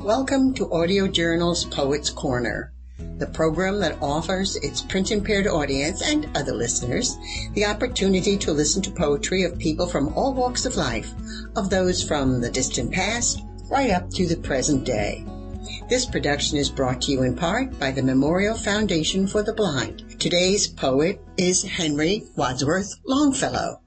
Welcome to Audio Journal's Poets Corner, the program that offers its print-impaired audience and other listeners the opportunity to listen to poetry of people from all walks of life, of those from the distant past right up to the present day. This production is brought to you in part by the Memorial Foundation for the Blind. Today's poet is Henry Wadsworth Longfellow.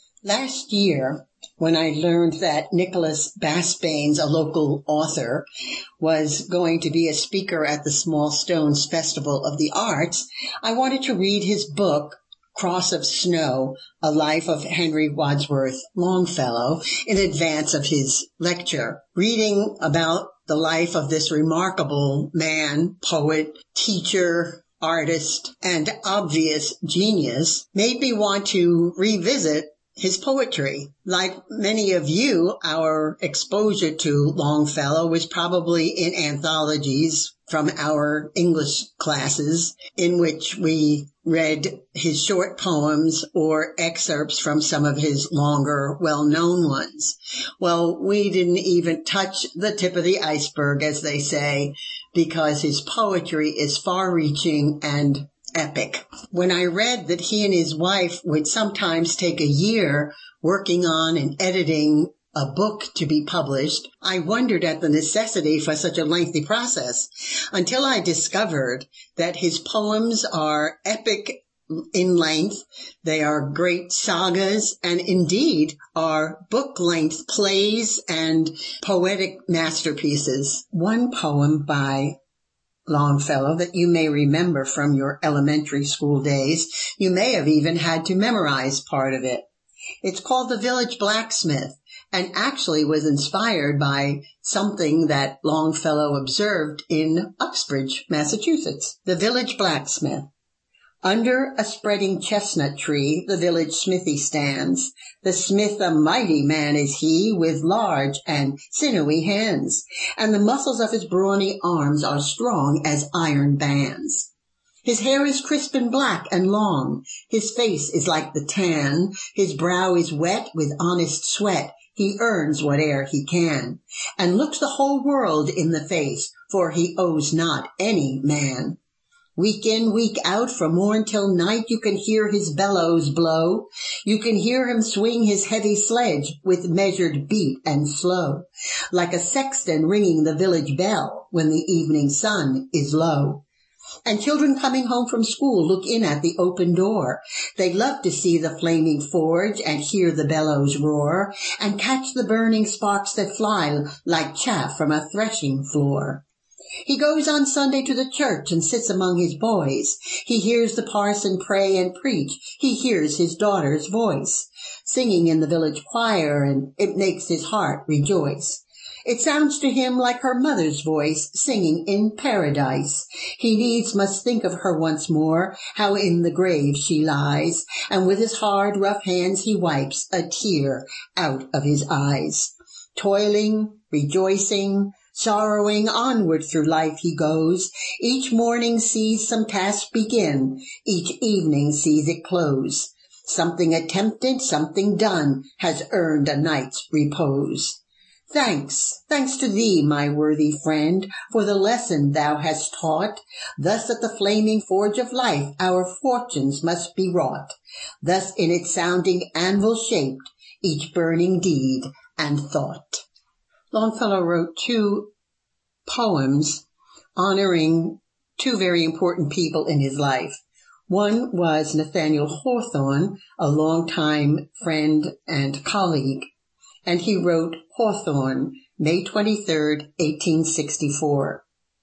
Last year, when I learned that Nicholas Basbanes, a local author, was going to be a speaker at the Small Stones Festival of the Arts, I wanted to read his book, Cross of Snow, A Life of Henry Wadsworth Longfellow, in advance of his lecture. Reading about the life of this remarkable man, poet, teacher, artist, and obvious genius made me want to revisit his poetry. Like many of you, our exposure to Longfellow was probably in anthologies from our English classes in which we read his short poems or excerpts from some of his longer, well-known ones. Well, we didn't even touch the tip of the iceberg, as they say, because his poetry is far-reaching and epic. When I read that he and his wife would sometimes take a year working on and editing a book to be published, I wondered at the necessity for such a lengthy process until I discovered that his poems are epic in length. They are great sagas and indeed are book-length plays and poetic masterpieces. One poem by Longfellow that you may remember from your elementary school days. You may have even had to memorize part of it. It's called The Village Blacksmith and actually was inspired by something that Longfellow observed in Uxbridge, Massachusetts. The Village Blacksmith. Under a spreading chestnut tree, the village smithy stands. The smith a mighty man is he, with large and sinewy hands, and the muscles of his brawny arms are strong as iron bands. His hair is crisp and black and long, his face is like the tan, his brow is wet with honest sweat, he earns whate'er he can, and looks the whole world in the face, for he owes not any man. Week in, week out, from morn till night, you can hear his bellows blow. You can hear him swing his heavy sledge with measured beat and slow, like a sexton ringing the village bell when the evening sun is low. And children coming home from school look in at the open door. They love to see the flaming forge and hear the bellows roar and catch the burning sparks that fly like chaff from a threshing floor. He goes on Sunday to the church and sits among his boys. He hears the parson pray and preach. He hears his daughter's voice singing in the village choir, and it makes his heart rejoice. It sounds to him like her mother's voice singing in paradise. He needs must think of her once more, how in the grave she lies, and with his hard, rough hands he wipes a tear out of his eyes. Toiling, rejoicing, sorrowing, onward through life he goes. Each morning sees some task begin. Each evening sees it close. Something attempted, something done, has earned a night's repose. Thanks to thee, my worthy friend, for the lesson thou hast taught. Thus at the flaming forge of life our fortunes must be wrought. Thus in its sounding anvil shaped each burning deed and thought. Longfellow wrote two poems honoring two very important people in his life. One was Nathaniel Hawthorne, a longtime friend and colleague, and he wrote Hawthorne, May 23rd, 1864.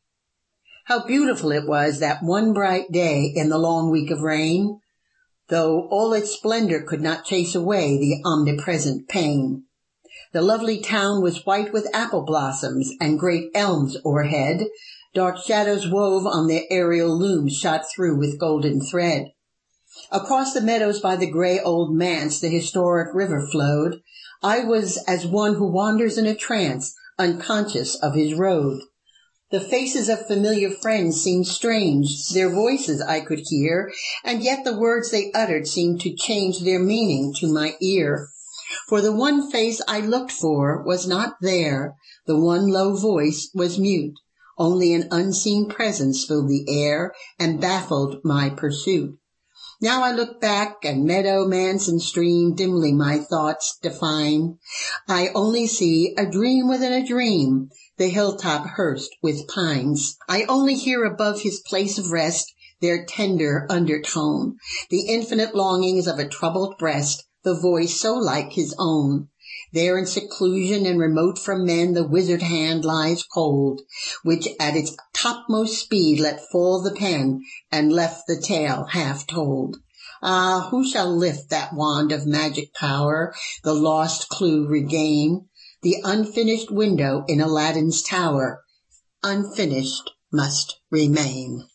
How beautiful it was that one bright day in the long week of rain, though all its splendor could not chase away the omnipresent pain. The lovely town was white with apple blossoms and great elms o'erhead. Dark shadows wove on their aerial looms shot through with golden thread. Across the meadows by the gray old manse the historic river flowed. I was as one who wanders in a trance, unconscious of his road. The faces of familiar friends seemed strange. Their voices I could hear, and yet the words they uttered seemed to change their meaning to my ear. For the one face I looked for was not there, the one low voice was mute. Only an unseen presence filled the air and baffled my pursuit. Now I look back, and meadow, manse, and stream dimly my thoughts define. I only see a dream within a dream, the hilltop hearsed with pines. I only hear above his place of rest their tender undertone, the infinite longings of a troubled breast, the voice so like his own. There in seclusion and remote from men the wizard hand lies cold, which at its topmost speed let fall the pen and left the tale half told. Ah, who shall lift that wand of magic power, the lost clue regain, the unfinished window in Aladdin's tower, unfinished must remain.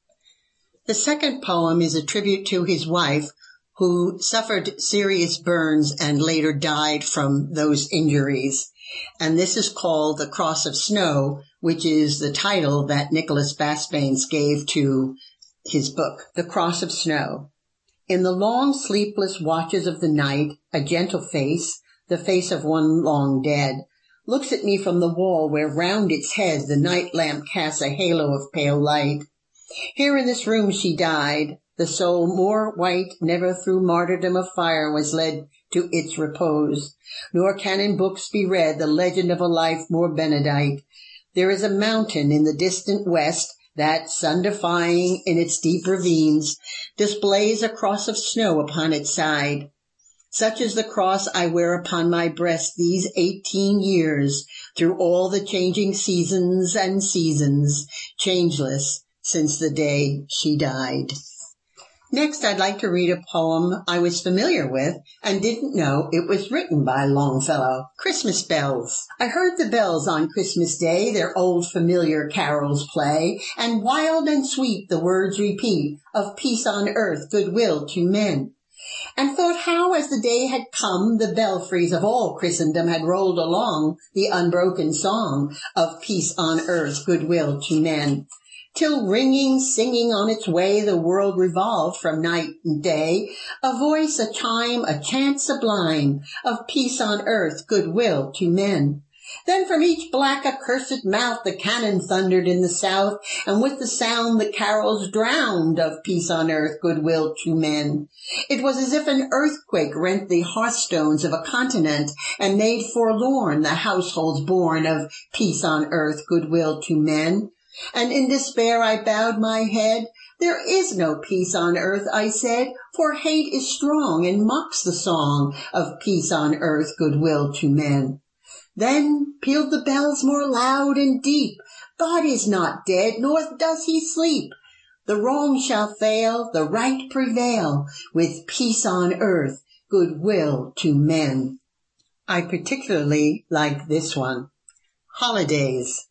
The second poem is a tribute to his wife, who suffered serious burns and later died from those injuries. And this is called The Cross of Snow, which is the title that Nicholas Basbanes gave to his book, The Cross of Snow. In the long sleepless watches of the night, a gentle face, the face of one long dead, looks at me from the wall where round its head the night lamp casts a halo of pale light. Here in this room she died. The soul more white never through martyrdom of fire was led to its repose, nor can in books be read the legend of a life more benedight. There is a mountain in the distant west that, sun-defying in its deep ravines, displays a cross of snow upon its side. Such is the cross I wear upon my breast these 18 years, through all the changing seasons and seasons, changeless since the day she died. Next, I'd like to read a poem I was familiar with and didn't know it was written by Longfellow, Christmas Bells. I heard the bells on Christmas Day their old familiar carols play, and wild and sweet the words repeat of peace on earth, goodwill to men. And thought how, as the day had come, the belfries of all Christendom had rolled along the unbroken song of peace on earth, goodwill to men. Till ringing, singing on its way, the world revolved from night and day, a voice, a chime, a chant sublime of peace on earth, goodwill to men. Then from each black accursed mouth the cannon thundered in the south, and with the sound the carols drowned of peace on earth, goodwill to men. It was as if an earthquake rent the hearthstones of a continent and made forlorn the households born of peace on earth, goodwill to men. And in despair I bowed my head. There is no peace on earth, I said, for hate is strong and mocks the song of peace on earth, goodwill to men. Then pealed the bells more loud and deep. God is not dead, nor does he sleep. The wrong shall fail, the right prevail, with peace on earth, goodwill to men. I particularly like this one. Holidays.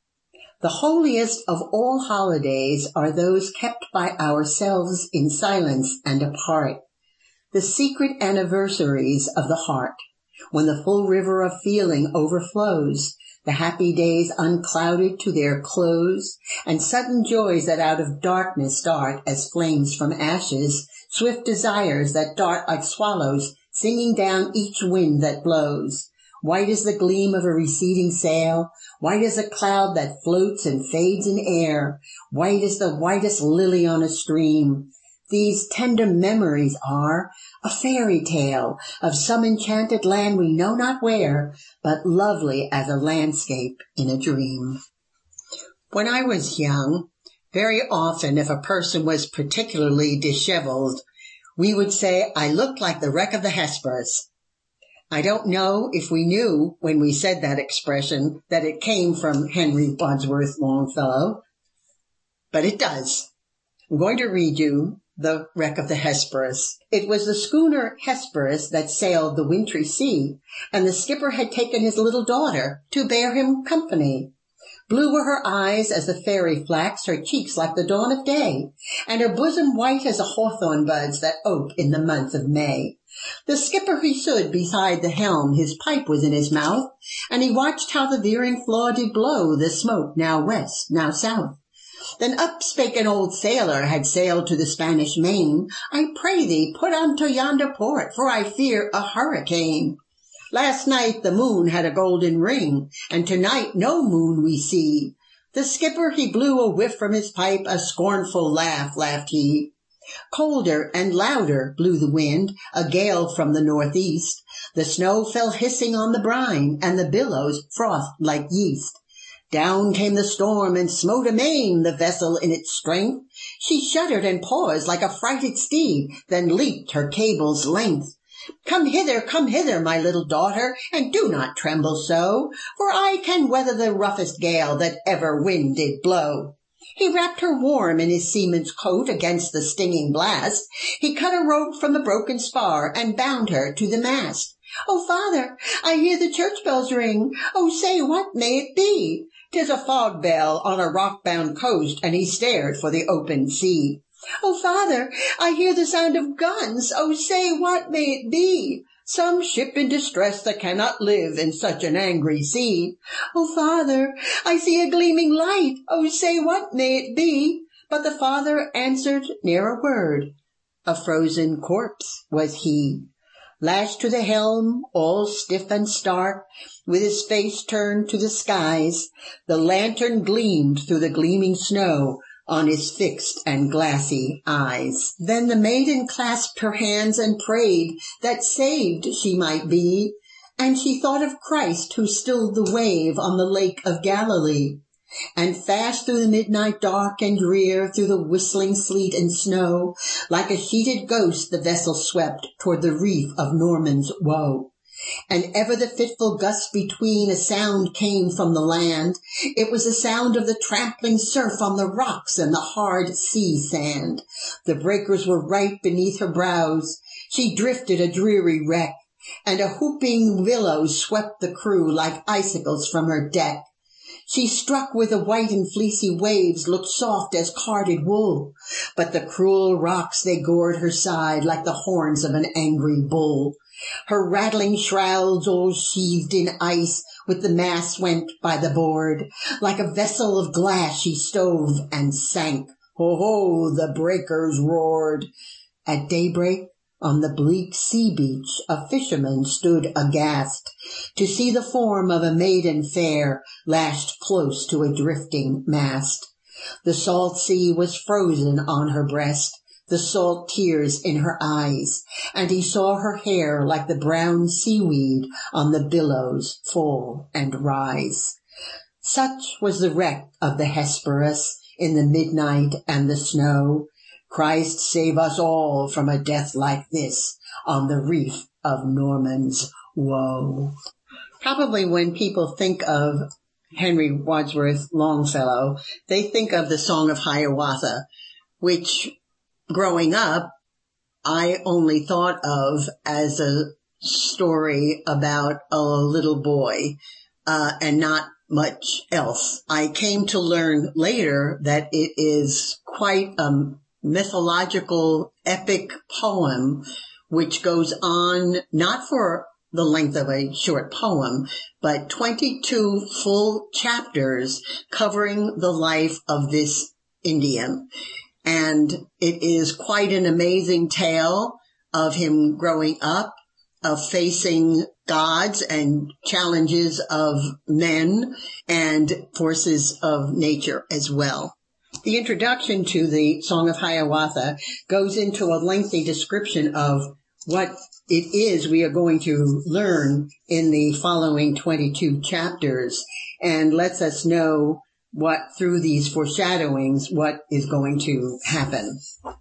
The holiest of all holidays are those kept by ourselves in silence and apart, the secret anniversaries of the heart, when the full river of feeling overflows, the happy days unclouded to their close, and sudden joys that out of darkness start as flames from ashes, swift desires that dart like swallows, singing down each wind that blows. White as the gleam of a receding sail, white as a cloud that floats and fades in air, white as the whitest lily on a stream. These tender memories are a fairy tale of some enchanted land we know not where, but lovely as a landscape in a dream. When I was young, very often if a person was particularly disheveled, we would say, I looked like the wreck of the Hesperus. I don't know if we knew when we said that expression that it came from Henry Wadsworth Longfellow, but it does. I'm going to read you the wreck of the Hesperus. It was the schooner Hesperus that sailed the wintry sea, and the skipper had taken his little daughter to bear him company. Blue were her eyes as the fairy flax, her cheeks like the dawn of day, and her bosom white as the hawthorn buds that ope in the month of May. The skipper he stood beside the helm, his pipe was in his mouth, and he watched how the veering flaw did blow the smoke now west, now south. Then up spake an old sailor, had sailed to the Spanish Main, I pray thee put unto yonder port, for I fear a hurricane. Last night the moon had a golden ring, and tonight no moon we see. The skipper he blew a whiff from his pipe, a scornful laugh laughed he. Colder and louder blew the wind, a gale from the northeast. The snow fell hissing on the brine, and the billows frothed like yeast. Down came the storm and smote amain the vessel in its strength. She shuddered and paused like a frighted steed, then leaped her cable's length. Come hither, my little daughter, and do not tremble so, for I can weather the roughest gale that ever wind did blow. He wrapped her warm in his seaman's coat against the stinging blast. He cut a rope from the broken spar and bound her to the mast. "Oh, father, I hear the church bells ring. Oh, say, what may it be?" "'Tis a fog bell on a rock-bound coast," and he stared for the open sea. "Oh, father, I hear the sound of guns. Oh, say, what may it be?" "Some ship in distress that cannot live in such an angry sea." "Oh, father, I see a gleaming light. Oh, say, what may it be?" But the father answered ne'er a word. A frozen corpse was he. Lashed to the helm, all stiff and stark, with his face turned to the skies, the lantern gleamed through the gleaming snow on his fixed and glassy eyes. Then the maiden clasped her hands and prayed that saved she might be, and she thought of Christ who stilled the wave on the lake of Galilee. And fast through the midnight dark and drear, through the whistling sleet and snow, like a sheeted ghost the vessel swept toward the reef of Norman's Woe. And ever the fitful gusts between, a sound came from the land. It was the sound of the trampling surf on the rocks and the hard sea sand. The breakers were right beneath her brows. She drifted a dreary wreck, and a whooping billow swept the crew like icicles from her deck. She struck with the white and fleecy waves, looked soft as carded wool, but the cruel rocks they gored her side like the horns of an angry bull. Her rattling shrouds all sheathed in ice, with the masts went by the board. Like a vessel of glass she stove and sank. Ho, ho, the breakers roared. At daybreak, on the bleak sea beach, a fisherman stood aghast to see the form of a maiden fair lashed close to a drifting mast. The salt sea was frozen on her breast, the salt tears in her eyes, and he saw her hair like the brown seaweed on the billows fall and rise. Such was the wreck of the Hesperus in the midnight and the snow. Christ save us all from a death like this on the reef of Norman's Woe. Probably when people think of Henry Wadsworth Longfellow, they think of the Song of Hiawatha, which growing up, I only thought of as a story about a little boy, and not much else. I came to learn later that it is quite a mythological epic poem which goes on not for the length of a short poem, but 22 full chapters covering the life of this Indian. And it is quite an amazing tale of him growing up, of facing gods and challenges of men and forces of nature as well. The introduction to the Song of Hiawatha goes into a lengthy description of what it is we are going to learn in the following 22 chapters, and lets us know what, through these foreshadowings, what is going to happen.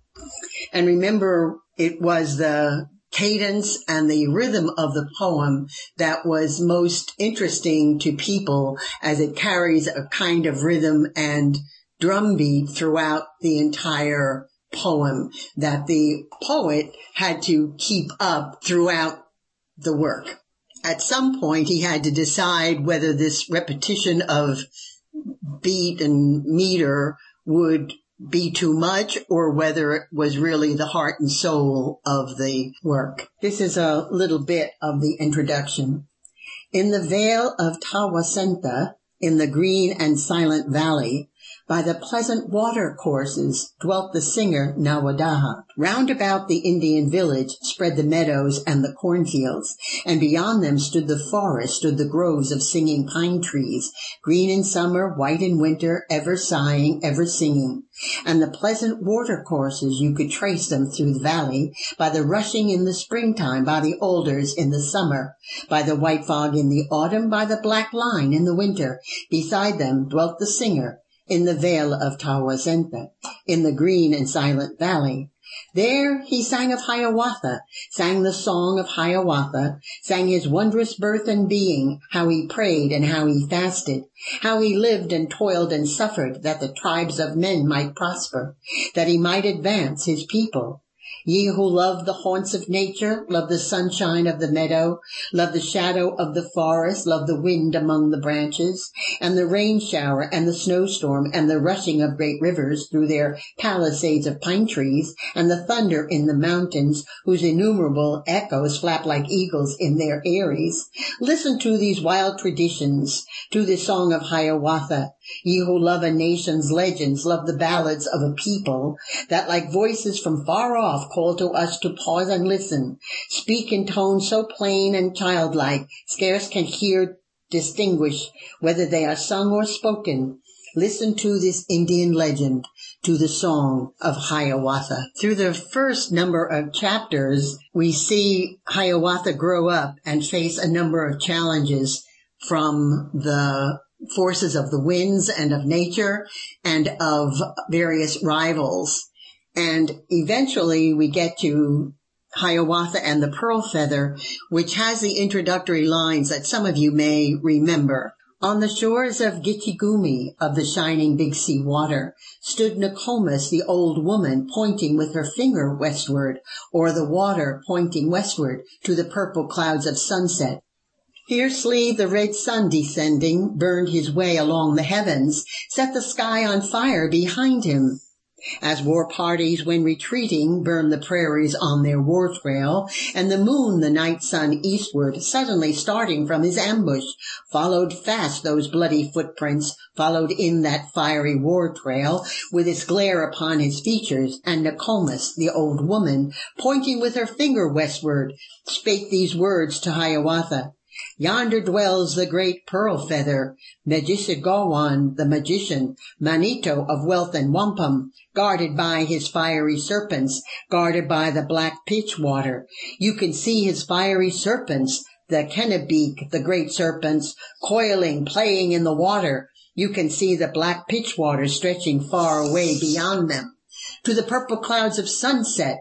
And remember, it was the cadence and the rhythm of the poem that was most interesting to people, as it carries a kind of rhythm and drumbeat throughout the entire poem that the poet had to keep up throughout the work. At some point, he had to decide whether this repetition of beat and meter would be too much, or whether it was really the heart and soul of the work. This is a little bit of the introduction. In the vale of Tawasenta, in the green and silent valley, By the pleasant water courses dwelt the singer Nawadaha. Round about the Indian village spread the meadows and the cornfields, and beyond them stood the forest, stood the groves of singing pine trees, green in summer, white in winter, ever sighing, ever singing. And the pleasant water courses, you could trace them through the valley, by the rushing in the springtime, by the alders in the summer, by the white fog in the autumn, by the black line in the winter. Beside them dwelt the singer, in the vale of Tawazenta, in the green and silent valley. There he sang of Hiawatha, sang the song of Hiawatha, sang his wondrous birth and being, how he prayed and how he fasted, how he lived and toiled and suffered that the tribes of men might prosper, that he might advance his people. Ye who love the haunts of nature, love the sunshine of the meadow, love the shadow of the forest, love the wind among the branches, and the rain shower and the snowstorm and the rushing of great rivers through their palisades of pine trees, and the thunder in the mountains whose innumerable echoes flap like eagles in their eyries. Listen to these wild traditions, to the song of Hiawatha. Ye who love a nation's legends, love the ballads of a people, that like voices from far off call to us to pause and listen, speak in tones so plain and childlike, scarce can hear distinguish whether they are sung or spoken. Listen to this Indian legend, to the song of Hiawatha. Through the first number of chapters, we see Hiawatha grow up and face a number of challenges from the forces of the winds and of nature and of various rivals. And eventually we get to Hiawatha and the Pearl Feather, which has the introductory lines that some of you may remember. On the shores of Gitchigumi, of the shining Big Sea water, stood Nokomis, the old woman, pointing with her finger westward, o'er the water pointing westward to the purple clouds of sunset. Fiercely the red sun descending burned his way along the heavens, set the sky on fire behind him. As war parties, when retreating, burn the prairies on their war trail, and the moon, the night sun eastward, suddenly starting from his ambush, followed fast those bloody footprints, followed in that fiery war trail, with its glare upon his features, and Nokomis, the old woman, pointing with her finger westward, spake these words to Hiawatha. Yonder dwells the great Pearl Feather, Megisigawan the magician, Manito of wealth and wampum, guarded by his fiery serpents, guarded by the black pitch water. You can see his fiery serpents, the Kennebeak, the great serpents, coiling, playing in the water. You can see the black pitch water stretching far away beyond them, to the purple clouds of sunset.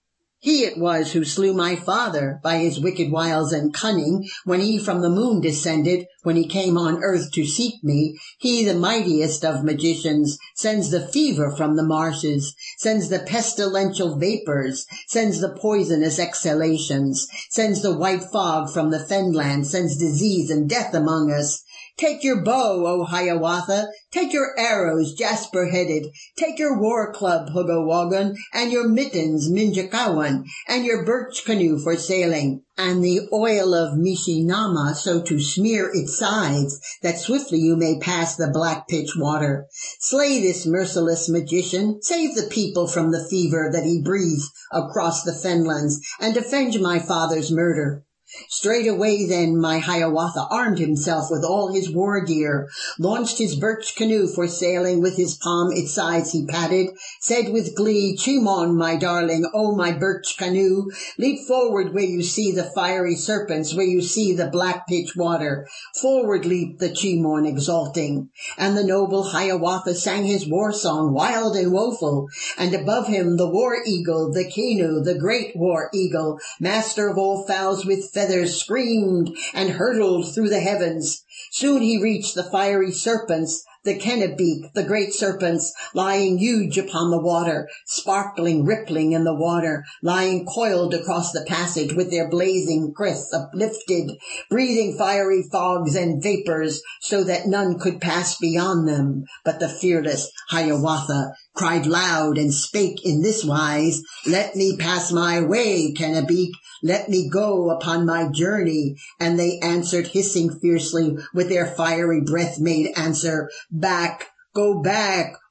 He it was who slew my father by his wicked wiles and cunning, when he from the moon descended, when he came on earth to seek me. He, the mightiest of magicians, sends the fever from the marshes, sends the pestilential vapors, sends the poisonous exhalations, sends the white fog from the fenland, sends disease and death among us. Take your bow, O Hiawatha, take your arrows, jasper-headed, take your war club, Hugowagon, and your mittens, Minjakawan, and your birch canoe for sailing, and the oil of Mishinama, so to smear its sides, that swiftly you may pass the black pitch water. Slay this merciless magician, save the people from the fever that he breathes across the fenlands, and avenge my father's murder. Straightway then my Hiawatha armed himself with all his war gear, launched his birch canoe for sailing, with his palm its sides he patted, said with glee, Chimon, my darling, O my birch canoe, leap forward where you see the fiery serpents, where you see the black pitch water. Forward leaped the Chimon exulting, and the noble Hiawatha sang his war song, wild and woeful, and above him the war eagle, the Kenu, the great war eagle, master of all fowls with feathers, screamed and hurtled through the heavens. Soon he reached the fiery serpents, the Kennebeak, the great serpents, lying huge upon the water, sparkling, rippling in the water, lying coiled across the passage with their blazing crests uplifted, breathing fiery fogs and vapors, so that none could pass beyond them. But the fearless Hiawatha cried loud and spake in this wise, Let me pass my way, Kennebeak, let me go upon my journey. And they answered, hissing fiercely, with their fiery breath made answer, Back, go back,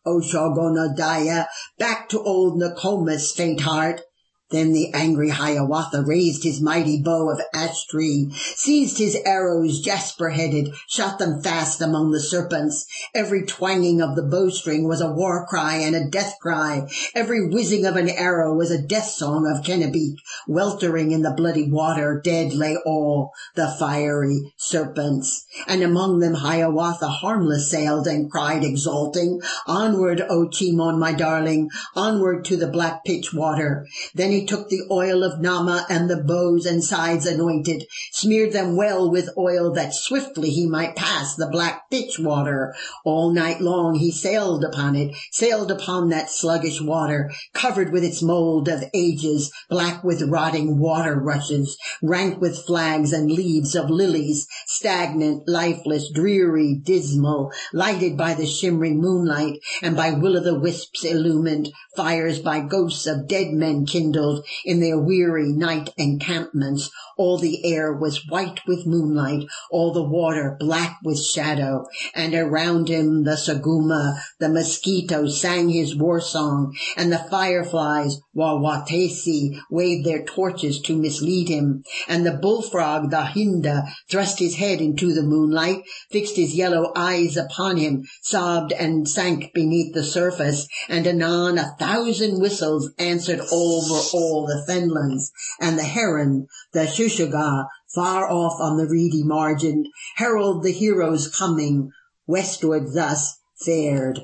O Shogonadiah, back to old Nokomis' faint heart. Then the angry Hiawatha raised his mighty bow of ash tree, seized his arrows jasper-headed, shot them fast among the serpents. Every twanging of the bowstring was a war cry and a death cry. Every whizzing of an arrow was a death song of Kennebec. Weltering in the bloody water, dead lay all the fiery serpents. And among them Hiawatha harmless sailed and cried exulting, "Onward, O Chimon, my darling, onward to the black pitch water." Then he took the oil of Nama and the bows and sides anointed, smeared them well with oil that swiftly he might pass the black pitch water. All night long he sailed upon it, sailed upon that sluggish water, covered with its mold of ages, black with rotting water rushes, rank with flags and leaves of lilies, stagnant, lifeless, dreary, dismal, lighted by the shimmering moonlight and by will-o'-the-wisps illumined, fires by ghosts of dead men kindled in their weary night encampments. All the air was white with moonlight, all the water black with shadow, and around him the saguma, the mosquito, sang his war song, and the fireflies, Wawatesi, waved their torches to mislead him, and the bullfrog, the hinda, thrust his head into the moonlight, fixed his yellow eyes upon him, sobbed and sank beneath the surface, and anon 1,000 whistles answered over all the fenlands, and the heron, the shushaga, far off on the reedy margin, herald the hero's coming. Westward thus fared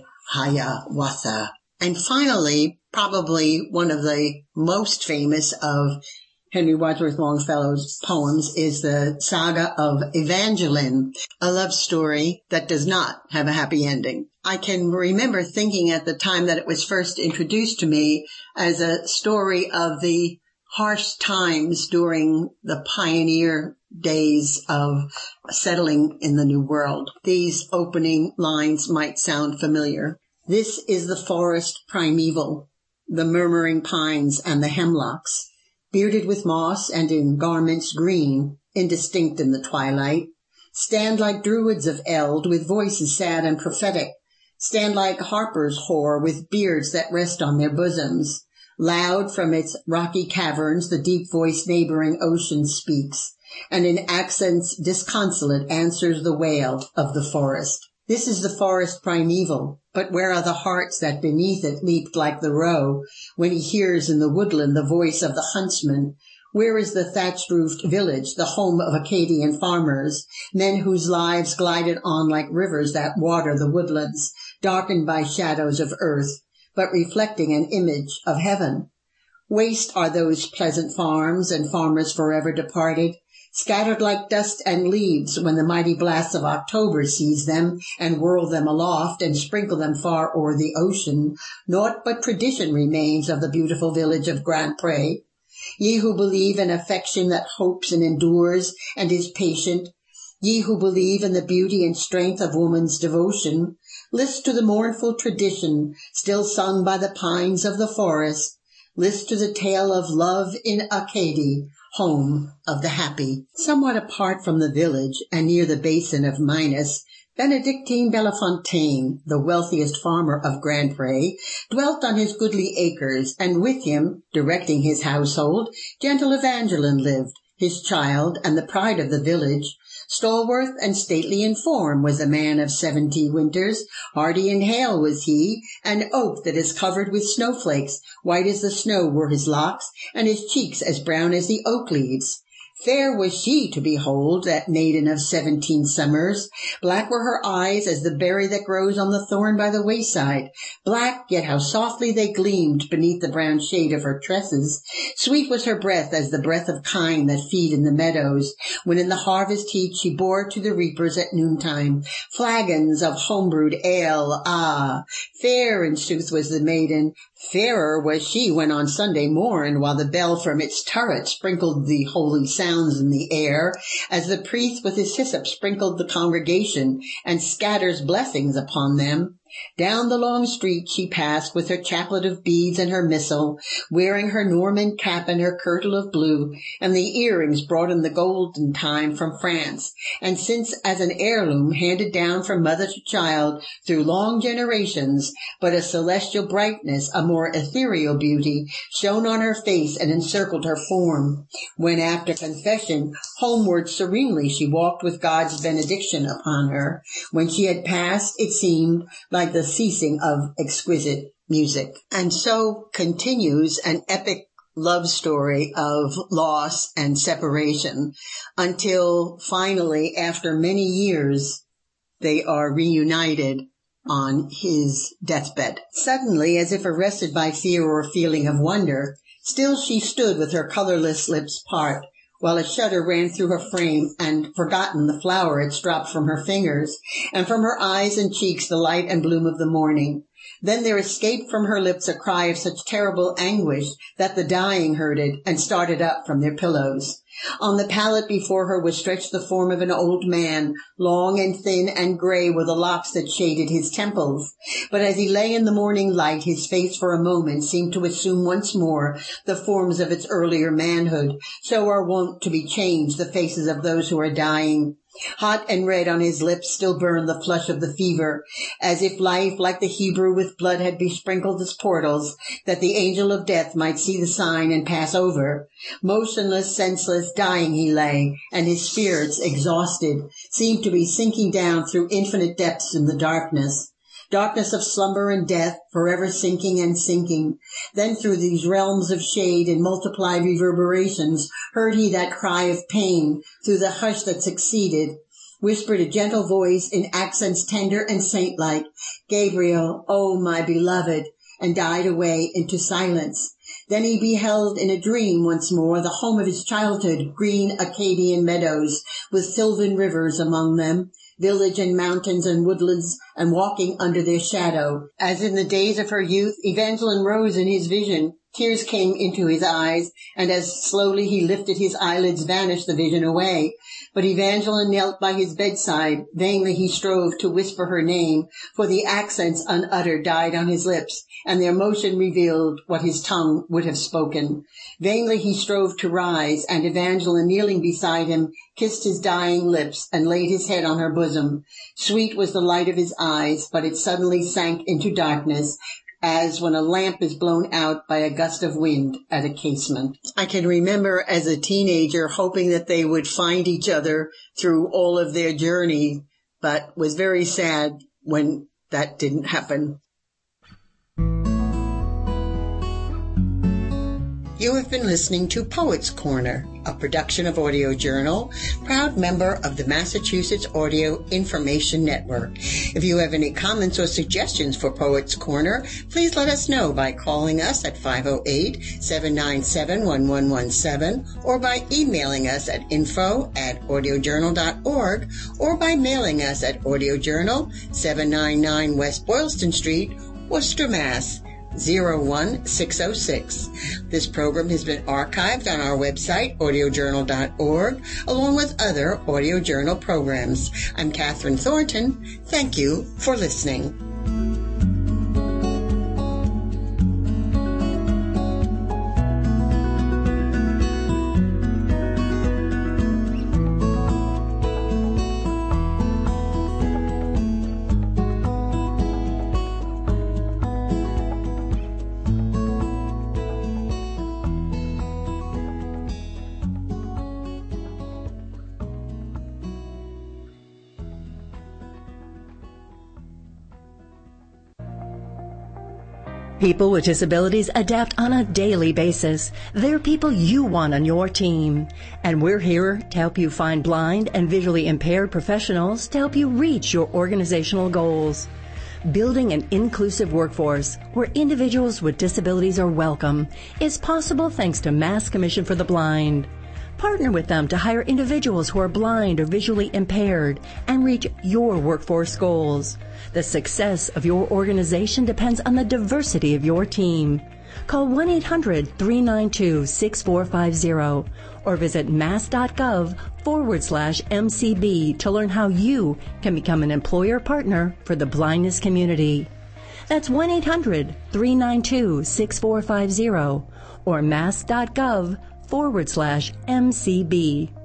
Hiawatha. And finally, probably one of the most famous of Henry Wadsworth Longfellow's poems is the Saga of Evangeline, a love story that does not have a happy ending. I can remember thinking at the time that it was first introduced to me as a story of the harsh times during the pioneer days of settling in the New World. These opening lines might sound familiar. This is the forest primeval, the murmuring pines and the hemlocks, bearded with moss and in garments green, indistinct in the twilight, stand like druids of eld with voices sad and prophetic, stand like harpers hoar with beards that rest on their bosoms. Loud from its rocky caverns the deep-voiced neighboring ocean speaks, and in accents disconsolate answers the wail of the forest. This is the forest primeval, but where are the hearts that beneath it leaped like the roe, when he hears in the woodland the voice of the huntsman? Where is the thatched-roofed village, the home of Acadian farmers, men whose lives glided on like rivers that water the woodlands, darkened by shadows of earth, but reflecting an image of heaven? Waste are those pleasant farms and farmers forever departed, scattered like dust and leaves when the mighty blasts of October seize them and whirl them aloft and sprinkle them far o'er the ocean. Naught but tradition remains of the beautiful village of Grand Pré. Ye who believe in affection that hopes and endures and is patient, ye who believe in the beauty and strength of woman's devotion, list to the mournful tradition still sung by the pines of the forest. List to the tale of love in Acadie, home of the happy. Somewhat apart from the village and near the basin of Minas, Benedictine Bellefontaine, the wealthiest farmer of Grand Pré, dwelt on his goodly acres, and with him, directing his household, gentle Evangeline lived, his child and the pride of the village. Stalwart and stately in form was a man of 70 winters, hardy and hale was he, an oak that is covered with snowflakes, white as the snow were his locks, and his cheeks as brown as the oak leaves. Fair was she to behold, that maiden of 17 summers. Black were her eyes as the berry that grows on the thorn by the wayside. Black, yet how softly they gleamed beneath the brown shade of her tresses. Sweet was her breath as the breath of kine that feed in the meadows, when in the harvest heat she bore to the reapers at noontime flagons of home-brewed ale. Ah, fair in sooth was the maiden. Fairer was she when on Sunday morn, while the bell from its turret sprinkled the holy sounds in the air, as the priest with his hyssop sprinkled the congregation and scatters blessings upon them. Down the long street she passed with her chaplet of beads and her missal, wearing her Norman cap and her kirtle of blue, and the earrings brought in the golden time from France, and since as an heirloom handed down from mother to child through long generations, but a celestial brightness, a more ethereal beauty, shone on her face and encircled her form. When after confession, homeward serenely she walked with God's benediction upon her. When she had passed, it seemed like the ceasing of exquisite music. And so continues an epic love story of loss and separation until finally, after many years, they are reunited on his deathbed. Suddenly, as if arrested by fear or feeling of wonder, still she stood with her colorless lips part, while a shudder ran through her frame, and forgotten the flowers dropped from her fingers, and from her eyes and cheeks the light and bloom of the morning. Then there escaped from her lips a cry of such terrible anguish that the dying heard it and started up from their pillows. On the pallet before her was stretched the form of an old man, long and thin and gray were the locks that shaded his temples. But as he lay in the morning light, his face for a moment seemed to assume once more the forms of its earlier manhood. So are wont to be changed the faces of those who are dying. Hot and red on his lips still burned the flush of the fever, as if life, like the Hebrew, with blood had besprinkled its portals, that the angel of death might see the sign and pass over. Motionless, senseless, dying he lay, and his spirits, exhausted, seemed to be sinking down through infinite depths in the darkness. Darkness of slumber and death, forever sinking and sinking. Then through these realms of shade and multiplied reverberations heard he that cry of pain. Through the hush that succeeded whispered a gentle voice in accents tender and saint-like, "Gabriel, oh my beloved," and died away into silence. Then he beheld in a dream once more the home of his childhood, green Acadian meadows, with sylvan rivers among them, village and mountains and woodlands, and walking under their shadow. As in the days of her youth, Evangeline rose in his vision. Tears came into his eyes, and as slowly he lifted his eyelids, vanished the vision away. But Evangeline knelt by his bedside. Vainly he strove to whisper her name, for the accents unuttered died on his lips, and their motion revealed what his tongue would have spoken. Vainly he strove to rise, and Evangeline, kneeling beside him, kissed his dying lips and laid his head on her bosom. Sweet was the light of his eyes, but it suddenly sank into darkness, as when a lamp is blown out by a gust of wind at a casement. I can remember as a teenager hoping that they would find each other through all of their journey, but was very sad when that didn't happen. You have been listening to Poets Corner, a production of Audio Journal, proud member of the Massachusetts Audio Information Network. If you have any comments or suggestions for Poets Corner, please let us know by calling us at 508-797-1117 or by emailing us at info@audiojournal.org or by mailing us at Audio Journal, 799 West Boylston Street, Worcester, Mass. 01606. This program has been archived on our website, audiojournal.org, along with other Audio Journal programs. I'm Catherine Thornton. Thank you for listening. People with disabilities adapt on a daily basis. They're people you want on your team. And we're here to help you find blind and visually impaired professionals to help you reach your organizational goals. Building an inclusive workforce where individuals with disabilities are welcome is possible thanks to Mass Commission for the Blind. Partner with them to hire individuals who are blind or visually impaired and reach your workforce goals. The success of your organization depends on the diversity of your team. Call 1-800-392-6450 or visit mass.gov/MCB to learn how you can become an employer partner for the blindness community. That's 1-800-392-6450 or mass.gov/MCB.